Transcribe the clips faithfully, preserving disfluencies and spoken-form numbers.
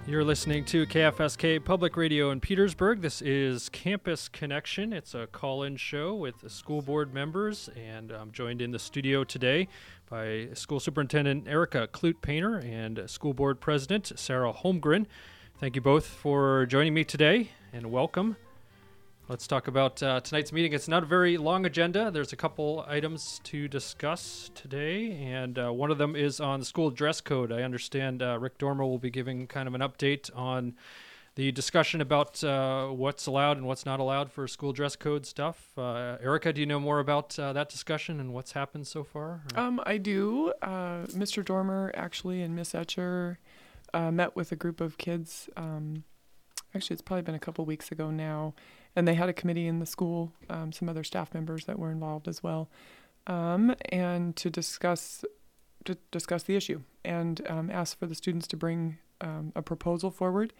You're listening to K F S K Public Radio in Petersburg. This is Campus Connection. It's a call-in show with the school board members, and I'm joined in the studio today by School Superintendent Erica Clute-Painter and School Board President Sarah Holmgren. Thank you both for joining me today, and welcome. Let's talk about uh, tonight's meeting. It's not a very long agenda. There's a couple items to discuss today, and uh, one of them is on the school dress code. I understand uh, Rick Dormer will be giving kind of an update on the discussion about uh, what's allowed and what's not allowed for school dress code stuff. Uh, Erica, do you know more about uh, that discussion and what's happened so far? Um, I do. Uh, Mister Dormer actually and Miss Etcher uh, met with a group of kids. Um, actually, it's probably been a couple weeks ago now. And they had a committee in the school, um, some other staff members that were involved as well, um, and to discuss to discuss the issue and um, ask for the students to bring um, a proposal forward,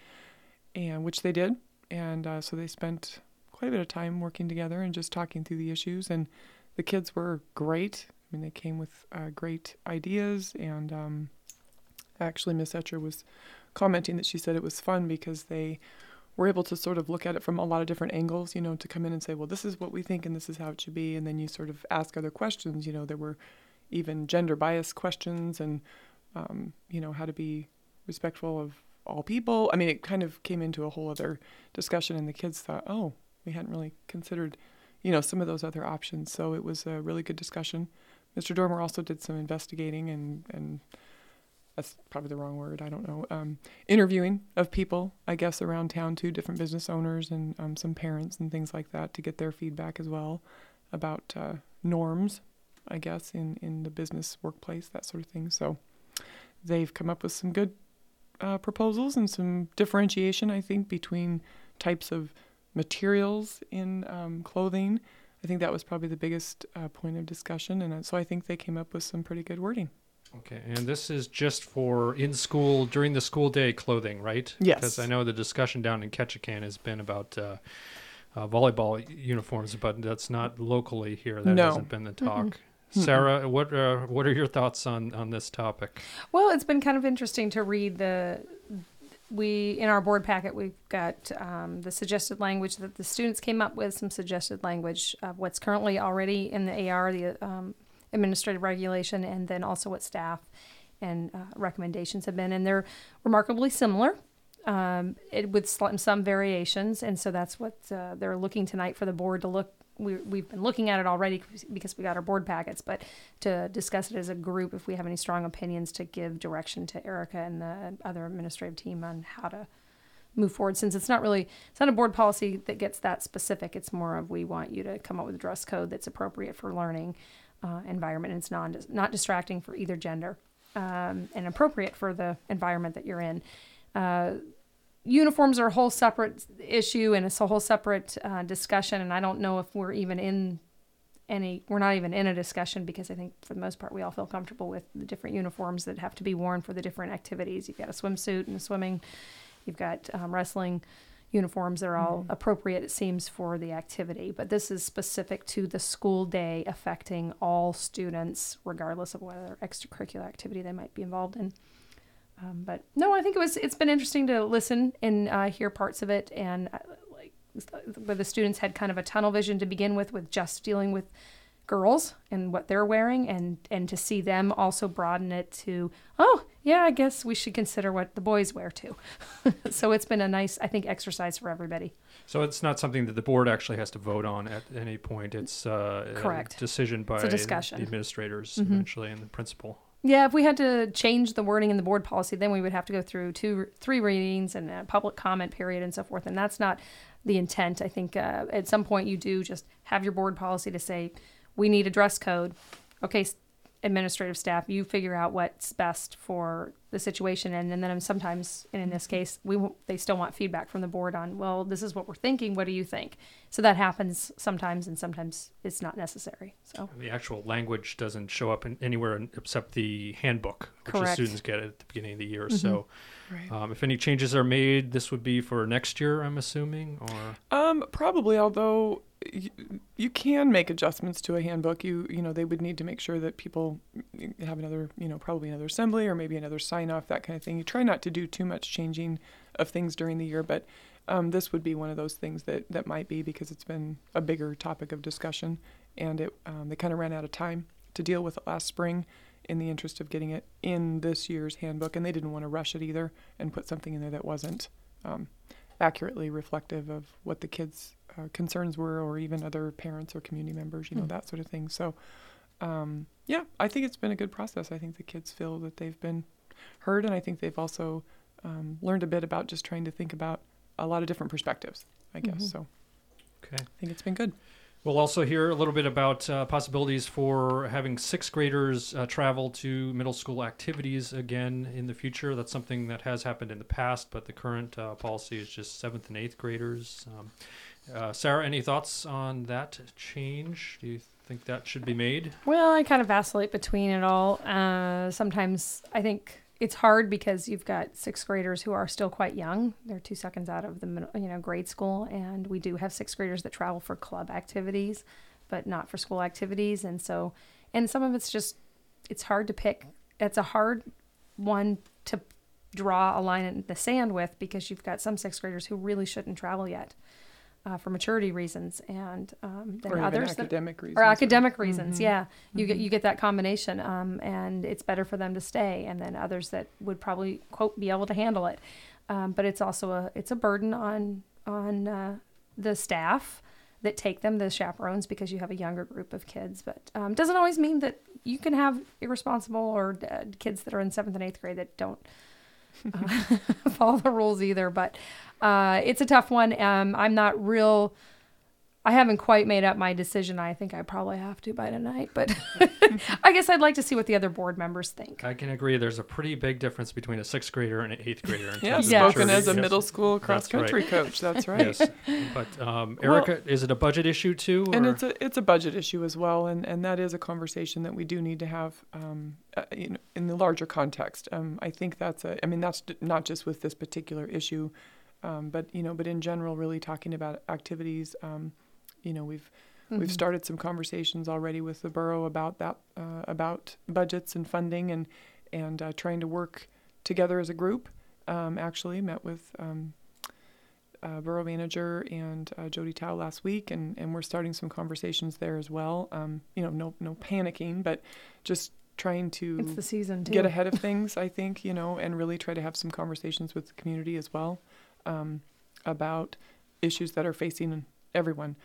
and which they did. And uh, so they spent quite a bit of time working together and just talking through the issues. And the kids were great. I mean, they came with uh, great ideas. And um, actually, Miss Etcher was commenting that she said it was fun because they we're able to sort of look at it from a lot of different angles, you know, to come in and say, well, this is what we think and this is how it should be. And then you sort of ask other questions. You know, there were even gender bias questions and, um, you know, how to be respectful of all people. I mean, it kind of came into a whole other discussion, and the kids thought, oh, we hadn't really considered, you know, some of those other options. So it was a really good discussion. Mister Dormer also did some investigating and, and that's probably the wrong word, I don't know, um, interviewing of people, I guess, around town too, different business owners and um, some parents and things like that to get their feedback as well about uh, norms, I guess, in, in the business workplace, that sort of thing. So they've come up with some good uh, proposals and some differentiation, I think, between types of materials in um, clothing. I think that was probably the biggest uh, point of discussion, and so I think they came up with some pretty good wording. Okay, and this is just for in-school, during the school day clothing, right? Yes. Because I know the discussion down in Ketchikan has been about uh, uh, volleyball uniforms, but that's not locally here. That no. hasn't been the talk. Mm-hmm. Sarah, what uh, what are your thoughts on, on this topic? Well, it's been kind of interesting to read the, we, in our board packet, we've got um, the suggested language that the students came up with, some suggested language of what's currently already in the A R, the um, administrative regulation, and then also what staff and uh, recommendations have been, and they're remarkably similar um, it, with sl- some variations, and so that's what uh, they're looking tonight for the board to look. We, we've been looking at it already because we got our board packets, but to discuss it as a group, if we have any strong opinions, to give direction to Erica and the other administrative team on how to move forward, since it's not really, it's not a board policy that gets that specific. It's more of, we want you to come up with a dress code that's appropriate for learning Uh, environment, and it's non not distracting for either gender, um, and appropriate for the environment that you're in. Uh, uniforms are a whole separate issue, and it's a whole separate uh, discussion, and I don't know if we're even in any, we're not even in a discussion, because I think for the most part we all feel comfortable with the different uniforms that have to be worn for the different activities. You've got a swimsuit and a swimming, you've got um, wrestling uniforms that are all mm-hmm. appropriate, it seems, for the activity. But this is specific to the school day, affecting all students, regardless of whether extracurricular activity they might be involved in. Um, but no, I think it was, it's been interesting to listen and uh, hear parts of it. And uh, like where the students had kind of a tunnel vision to begin with, with just dealing with girls and what they're wearing, and, and to see them also broaden it to, oh, yeah, I guess we should consider what the boys wear too. So it's been a nice, I think, exercise for everybody. So it's not something that the board actually has to vote on at any point. It's uh, correct. A decision by it's a discussion. the administrators mm-hmm. eventually and the principal. Yeah, if we had to change the wording in the board policy, then we would have to go through two, three readings and a public comment period and so forth. And that's not the intent. I think uh, at some point you do just have your board policy to say, we need a dress code. Okay, administrative staff, you figure out what's best for the situation. And, and then sometimes, and in this case, we they still want feedback from the board on, well, this is what we're thinking. What do you think? So that happens sometimes, and sometimes it's not necessary. So the actual language doesn't show up in anywhere in, except the handbook, which Correct. the students get at the beginning of the year. Mm-hmm. So Right. um, if any changes are made, this would be for next year, I'm assuming, or Um, probably, although you, you can make adjustments to a handbook. You you know, they would need to make sure that people have another, you know, probably another assembly or maybe another sign off, that kind of thing. You try not to do too much changing of things during the year, but um, this would be one of those things that, that might be, because it's been a bigger topic of discussion, and it um, they kind of ran out of time to deal with it last spring in the interest of getting it in this year's handbook, and they didn't want to rush it either and put something in there that wasn't um, accurately reflective of what the kids' uh, concerns were, or even other parents or community members, you know, mm. that sort of thing. So, um, yeah, I think it's been a good process. I think the kids feel that they've been heard, and I think they've also um, learned a bit about just trying to think about a lot of different perspectives, I guess. Mm-hmm. So okay. I think it's been good. We'll also hear a little bit about uh, possibilities for having sixth graders uh, travel to middle school activities again in the future. That's something that has happened in the past, but the current uh, policy is just seventh and eighth graders. Um, uh, Sarah, any thoughts on that change? Do you think that should be made? Well, I kind of vacillate between it all. Uh, sometimes I think it's hard because you've got sixth graders who are still quite young. They're two seconds out of the middle, you know, grade school, and we do have sixth graders that travel for club activities, but not for school activities. And so, and some of it's just, it's hard to pick. It's a hard one to draw a line in the sand with, because you've got some sixth graders who really shouldn't travel yet uh, for maturity reasons, and um, then or others even academic that, reasons, or academic or, reasons. mm-hmm. Yeah, you mm-hmm. get you get that combination, um, and it's better for them to stay. And then others that would probably quote be able to handle it, um, but it's also a it's a burden on on uh, the staff that take them, the chaperones, because you have a younger group of kids. But um, doesn't always mean that you can have irresponsible or uh, kids that are in seventh and eighth grade that don't uh, follow the rules either. But uh, it's a tough one. Um, I'm not real. I haven't quite made up my decision. I think I probably have to by tonight, but I guess I'd like to see what the other board members think. I can agree. There's a pretty big difference between a sixth grader and an eighth grader. In yeah, terms spoken of maturity. as a yes. middle school cross country right. coach. That's right. Yes, but um, Erica, well, is it a budget issue too? Or? And it's a it's a budget issue as well, and, and that is a conversation that we do need to have um, uh, you know, in the larger context. Um, I think that's a. I mean, that's not just with this particular issue, um, but you know, but in general, really talking about activities. Um, You know, we've mm-hmm. we've started some conversations already with the borough about that, uh, about budgets and funding, and and uh, trying to work together as a group. Um, actually, met with um, uh, borough manager and uh, Jody Tao last week, and, and we're starting some conversations there as well. Um, you know, no no panicking, but just trying to it's the season too. Get ahead of things. I think, you know, and really try to have some conversations with the community as well um, about issues that are facing everyone.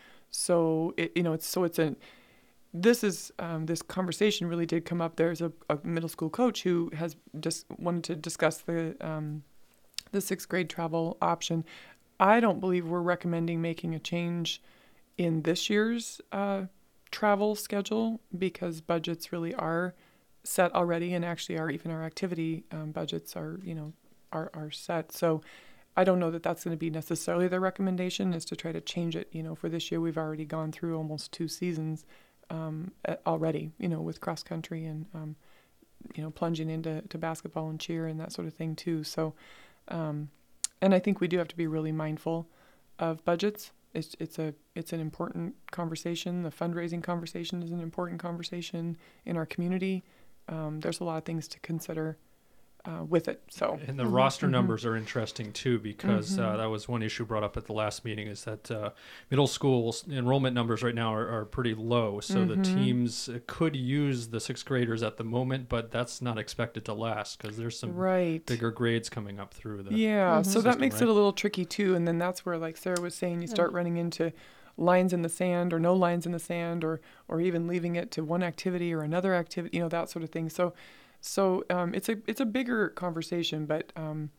So it, you know, it's so it's a. This is um, this conversation really did come up. There's a, a middle school coach who has just wanted to discuss the um, the sixth grade travel option. I don't believe we're recommending making a change in this year's uh, travel schedule, because budgets really are set already, and actually our even our activity um, budgets are you know are are set. So I don't know that that's going to be necessarily the recommendation, is to try to change it. You know, for this year, we've already gone through almost two seasons um, already, you know, with cross country and, um, you know, plunging into to basketball and cheer and that sort of thing too. So, um, and I think we do have to be really mindful of budgets. It's it's a it's an important conversation. The fundraising conversation is an important conversation in our community. Um, there's a lot of things to consider Uh, with it. So and the mm-hmm. roster mm-hmm. numbers are interesting too, because mm-hmm. uh, that was one issue brought up at the last meeting, is that uh, middle school enrollment numbers right now are, are pretty low. So mm-hmm. the teams could use the sixth graders at the moment, but that's not expected to last, because there's some right. bigger grades coming up through the yeah. Mm-hmm. So system, that makes right? it a little tricky too. And then that's where, like Sarah was saying, you start yeah. running into lines in the sand or no lines in the sand, or or even leaving it to one activity or another activity, you know, that sort of thing. So So um, it's a it's a bigger conversation, but um,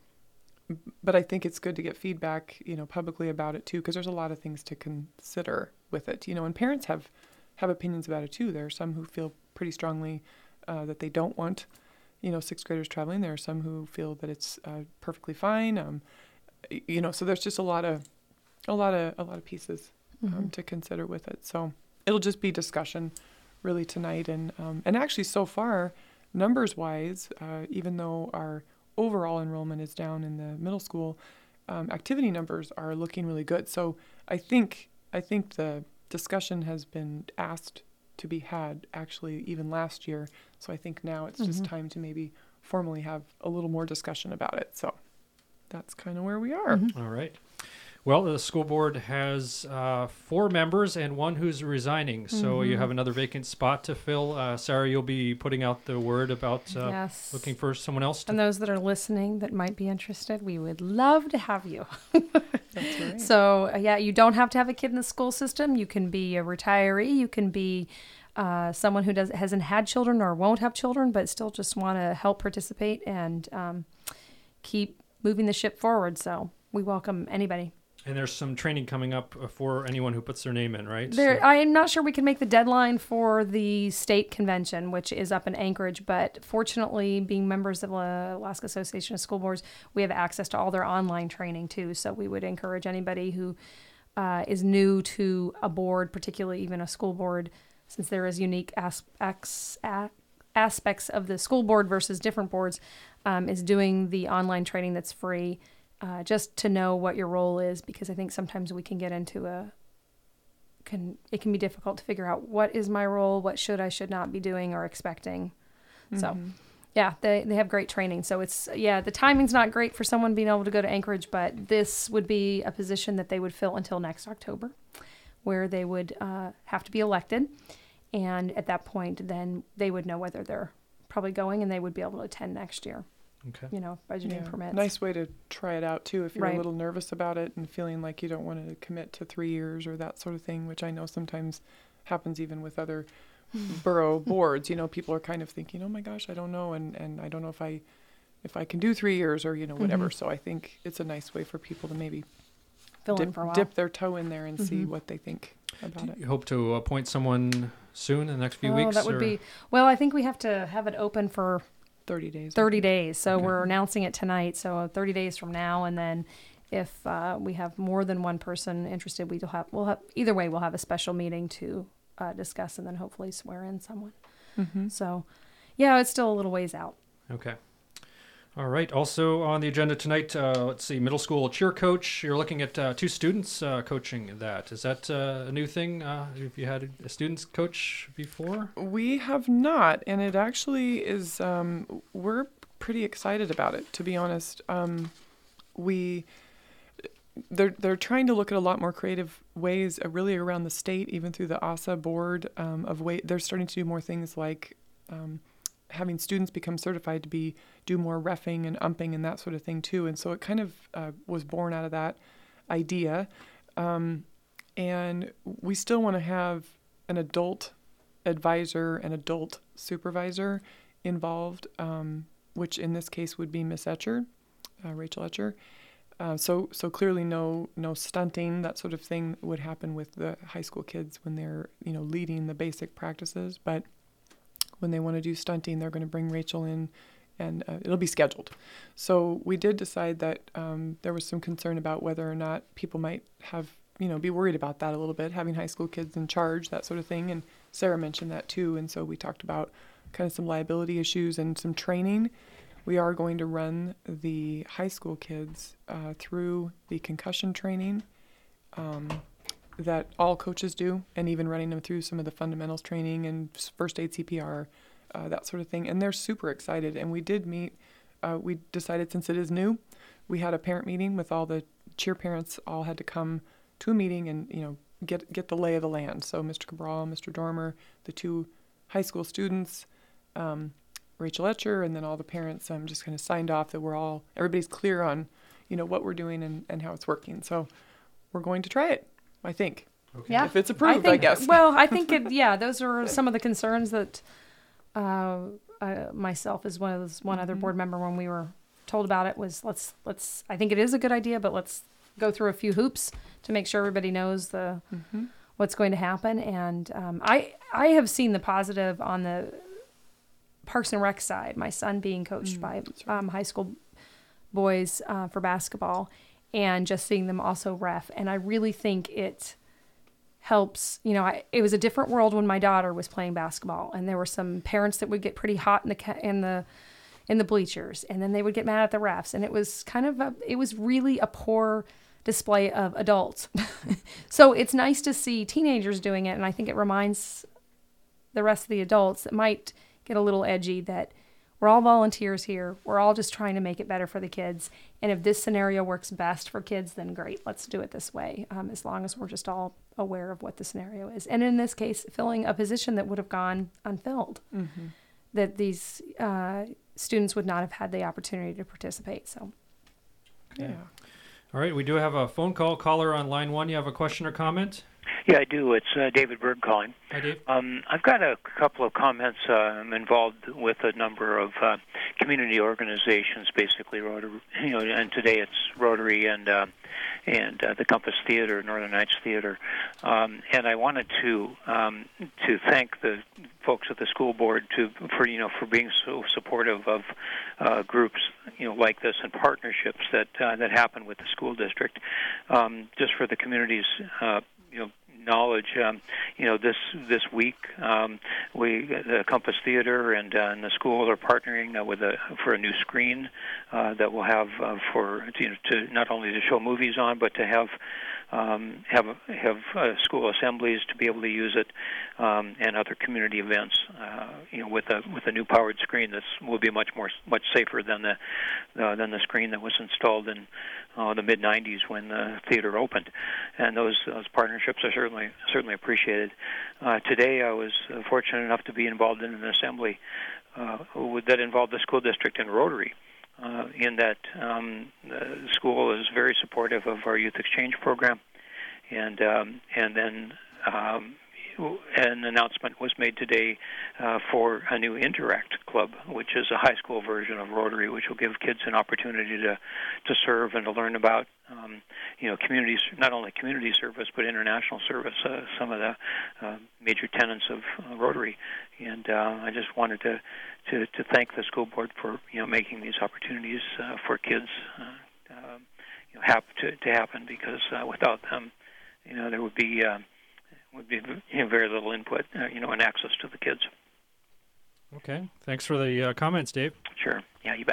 but I think it's good to get feedback, you know, publicly about it too, because there's a lot of things to consider with it, you know. And parents have have opinions about it too. There are some who feel pretty strongly uh, that they don't want, you know, sixth graders traveling. There are some who feel that it's uh, perfectly fine. Um, you know, so there's just a lot of a lot of a lot of pieces um, mm-hmm. to consider with it. So it'll just be discussion, really, tonight, and um, and actually so far, numbers wise, uh, even though our overall enrollment is down in the middle school, um, activity numbers are looking really good. So I think I think the discussion has been asked to be had actually even last year. So I think now it's just Mm-hmm. time to maybe formally have a little more discussion about it. So that's kind of where we are. Mhm. All right. Well, the school board has uh, four members and one who's resigning. So you Mhm. have another vacant spot to fill. Uh, Sarah, you'll be putting out the word about uh, Yes. looking for someone else to And those that are listening that might be interested, we would love to have you. That's right. So, uh, yeah, you don't have to have a kid in the school system. You can be a retiree. You can be uh, someone who does, hasn't had children or won't have children, but still just want to help participate and um, keep moving the ship forward. So we welcome anybody. And there's some training coming up uh, for anyone who puts their name in, right? There, So- I'm not sure we can make the deadline for the state convention, which is up in Anchorage. But fortunately, being members of the Alaska Association of School Boards, we have access to all their online training too. So we would encourage anybody who uh, is new to a board, particularly even a school board, since there is unique as- as- a- aspects of the school board versus different boards, um, is doing the online training that's free. Uh, just to know what your role is, because I think sometimes we can get into a can it can be difficult to figure out what is my role, what should I should not be doing or expecting. So Mhm. yeah, they they have great training. So it's yeah, the timing's not great for someone being able to go to Anchorage, but this would be a position that they would fill until next October, where they would uh, have to be elected, and at that point, then they would know whether they're probably going, and they would be able to attend next year. Okay. You know, budgeting Yeah. permits. Nice way to try it out too if you're Right. a little nervous about it and feeling like you don't want to commit to three years or that sort of thing, which I know sometimes happens even with other borough boards. You know, people are kind of thinking, oh my gosh, I don't know, and, and I don't know if I if I can do three years or, you know, whatever. Mhm. So I think it's a nice way for people to maybe Fill in dip, for a while. dip their toe in there and see Mhm. what they think about Do it. you hope to appoint someone soon in the next few oh, weeks? that would or- be well. I think we have to have it open for thirty days. I thirty think. days. So Okay. we're announcing it tonight. So thirty days from now, and then if uh, we have more than one person interested, we'll have we'll have either way we'll have a special meeting to uh, discuss and then hopefully swear in someone. Mhm. So yeah, it's still a little ways out. Okay. All right. Also on the agenda tonight, uh, let's see, middle school cheer coach. You're looking at uh, two students uh, coaching that. Is that uh, a new thing? Uh, have you had a students coach before? We have not, and it actually is. Um, we're pretty excited about it, to be honest. Um, we they're they're trying to look at a lot more creative ways, uh, really around the state, even through the A S A board. Um, of way they're starting to do more things like um, having students become certified to be do more reffing and umping and that sort of thing too. And so it kind of uh, was born out of that idea. Um, and we still want to have an adult advisor and adult supervisor involved, um, which in this case would be Miss Etcher, uh, Rachel Etcher. Uh, so so clearly no no stunting, that sort of thing would happen with the high school kids when they're, you know, leading the basic practices. But when they want to do stunting, they're going to bring Rachel in, and uh, it'll be scheduled. So we did decide that um, there was some concern about whether or not people might have, you know, be worried about that a little bit, having high school kids in charge, that sort of thing. And Sarah mentioned that too. And so we talked about kind of some liability issues and some training. We are going to run the high school kids uh, through the concussion training um, that all coaches do, and even running them through some of the fundamentals training and s- first aid C P R, uh, that sort of thing. And they're super excited. And we did meet, uh, we decided since it is new, we had a parent meeting with all the cheer parents, all had to come to a meeting and, you know, get get the lay of the land. So Mister Cabral, Mister Dormer, the two high school students, um, Rachel Etcher, and then all the parents um, just kind of signed off that we're all, everybody's clear on, you know, what we're doing and, and how it's working. So we're going to try it, I think. Okay. Yeah. If it's approved, I, I, think, guess. Well, I think it. Yeah, those are some of the concerns that uh, uh, myself, as one of those, one other Mhm. board member, when we were told about it, was let's let's. I think it is a good idea, but let's go through a few hoops to make sure everybody knows the Mm-hmm. what's going to happen. And um, I I have seen the positive on the Parks and Rec side. My son being coached Mm, by that's right. um, high school boys uh, for basketball, and just seeing them also ref. And I really think it helps. You know, I, it was a different world when my daughter was playing basketball, and there were some parents that would get pretty hot in the ca- in the in the bleachers, and then they would get mad at the refs, and it was kind of a, it was really a poor display of adults. So it's nice to see teenagers doing it, and I think it reminds the rest of the adults that might get a little edgy that we're all volunteers here. We're all just trying to make it better for the kids. And if this scenario works best for kids, then great, let's do it this way, um, as long as we're just all aware of what the scenario is. And in this case, filling a position that would have gone unfilled, Mm-hmm. that these uh, students would not have had the opportunity to participate. So, Yeah. All right, we do have a phone call. Caller on line one, you have a question or comment? Yeah, I do. It's uh, David Berg calling. Hi, Dave. Um, I've got a couple of comments. Uh, I'm involved with a number of uh, community organizations, basically Rotary. You know, and today it's Rotary and uh, and uh, the Compass Theater, Northern Nights Theater. Um, and I wanted to um, to thank the folks at the school board to for you know for being so supportive of uh, groups you know like this and partnerships that uh, that happen with the school district. Um, just for the community's uh, you know. knowledge. Um, you know, this this week um, we the Compass Theater and, uh, and the school are partnering uh, with a for a new screen uh, that we'll have uh, for you know, to not only to show movies on, but to have um, have have uh, school assemblies to be able to use it um, and other community events. Uh, you know, with a with a new powered screen, this will be much more much safer than the uh, than the screen that was installed in uh, the mid nineties when the theater opened. And those those partnerships are certainly certainly appreciated. Uh, today, I was uh, fortunate enough to be involved in an assembly uh, that involved the school district and Rotary. Uh, in that um, the school is very supportive of our youth exchange program, and um, and then um, an announcement was made today uh, for a new Interact Club, which is a high school version of Rotary, which will give kids an opportunity to to serve and to learn about um, you know community, not only community service but international service. Uh, some of the uh, major tenets of uh, Rotary, and uh, I just wanted to. To, to thank the school board for you know making these opportunities uh, for kids uh, uh, you know, hap- to, to happen, because uh, without them, you know there would be uh, would be you know, very little input uh, you know and access to the kids. Okay, thanks for the uh, comments, Dave. Sure, yeah, you bet.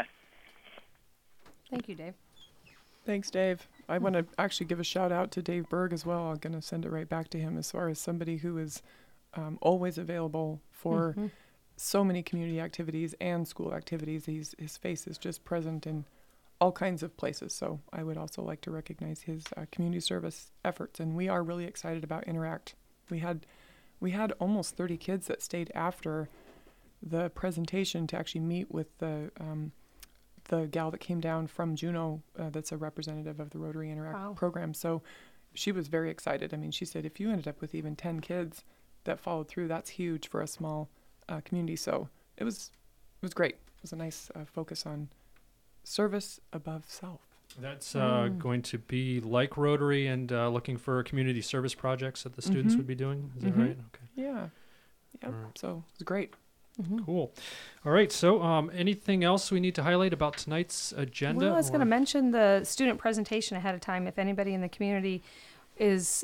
thank you, Dave. Thanks, Dave. I want to actually give a shout out to Dave Berg as well. I'm going to send it right back to him as far as somebody who is um, always available for Mhm. so many community activities and school activities. He's, his face is just present in all kinds of places. So I would also like to recognize his uh, community service efforts. And we are really excited about Interact. We had we had almost thirty kids that stayed after the presentation to actually meet with the um, the gal that came down from Juneau uh, that's a representative of the Rotary Interact Wow. program. So she was very excited. I mean, she said, if you ended up with even ten kids that followed through, that's huge for a small Uh, community. So it was it was great. It was a nice uh, focus on service above self. That's uh, Mm. going to be like Rotary and uh, looking for community service projects that the students Mhm. would be doing. Is that Mhm. right? Okay, Yeah. Yep. All right. So it was great. Mhm. cool. All right, so um, anything else we need to highlight about tonight's agenda? Well, I was going to or- mention the student presentation ahead of time. If anybody in the community is,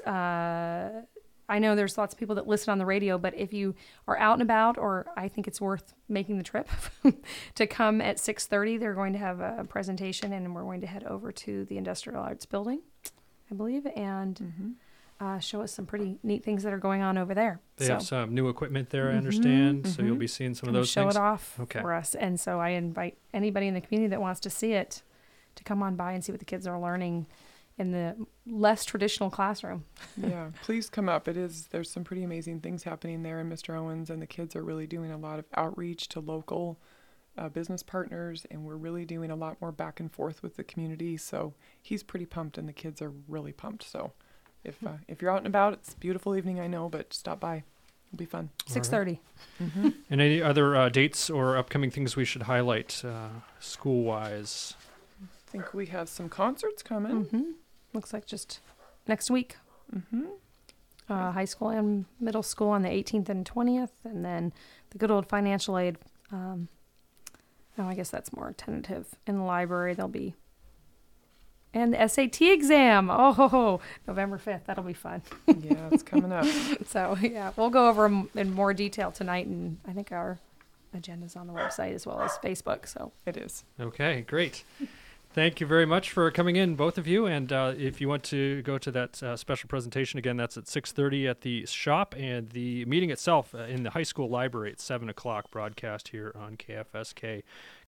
uh, I know there's lots of people that listen on the radio, but if you are out and about, or I think it's worth making the trip to come at six thirty, they're going to have a presentation, and we're going to head over to the Industrial Arts Building, I believe, and Mm-hmm. uh, show us some pretty neat things that are going on over there. They so have some new equipment there, I Mhm, understand, so you'll mhm. be seeing some of come those show things. it off Okay. for us. And so I invite anybody in the community that wants to see it to come on by and see what the kids are learning in the less traditional classroom. Yeah, please come up. It is, there's some pretty amazing things happening there, and Mister Owens and the kids are really doing a lot of outreach to local uh, business partners, and we're really doing a lot more back and forth with the community. So he's pretty pumped, and the kids are really pumped. So if uh, if you're out and about, it's a beautiful evening, I know, but stop by. It'll be fun. six thirty. Mm-hmm. And any other uh, dates or upcoming things we should highlight uh, school-wise? I think we have some concerts coming. Mm-hmm. Looks like just next week. Mm-hmm. Uh, high school and middle school on the eighteenth and twentieth, and then the good old financial aid. Um, no, I guess that's more tentative. In the library, there'll be. And the S A T exam. Oh, ho, ho, November fifth. That'll be fun. Yeah, it's coming up. So, yeah, we'll go over 'em in more detail tonight, and I think our agenda's on the website as well as Facebook. So, It is. Okay, great. Thank you very much for coming in, both of you. And uh, if you want to go to that uh, special presentation, again, that's at six thirty at the shop, and the meeting itself uh, in the high school library at seven o'clock, broadcast here on K F S K.